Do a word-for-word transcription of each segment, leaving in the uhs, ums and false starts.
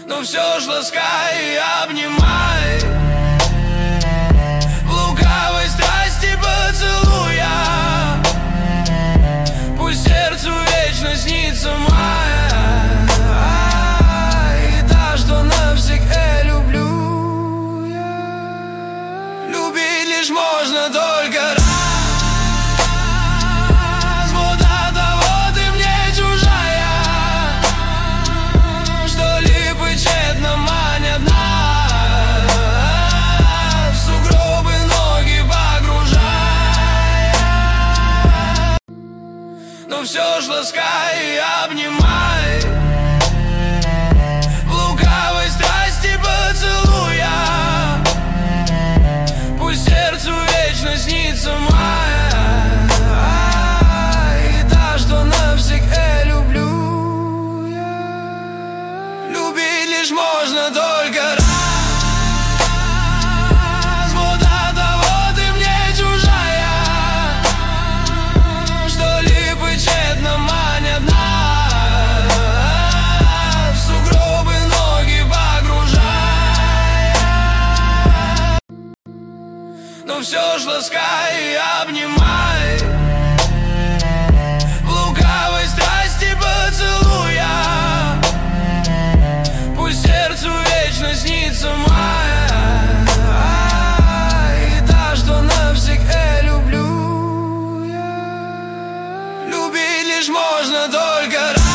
но все ж ласкай и обнимай. В лукавой страсти поцелуя пусть сердцу вечно снится моя, и та, что навсегда люблю я. Любить лишь можно только раз. Но все ж ласкай и обнимай. В лукавой страсти поцелуя пусть сердцу вечно снится моя, и та, что навсегда люблю я. Любить лишь можно только раз. Но все ж ласкай и обнимай. В лукавой страсти поцелуя пусть сердцу вечно снится моя, и та, что навсегда люблю я. Любить лишь можно только раз.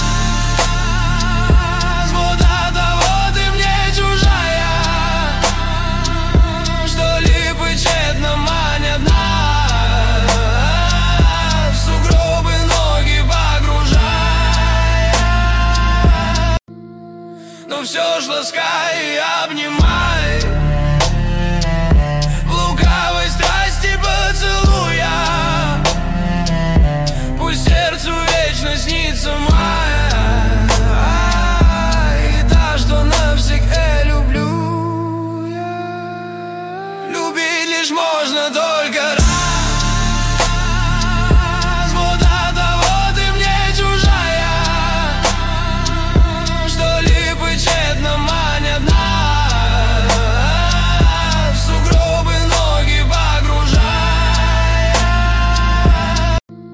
Но все ж ласкай и обнимай. В лукавой страсти поцелуя пусть сердцу вечно снится моя, и та, что навсегда люблю я. Любить лишь можно только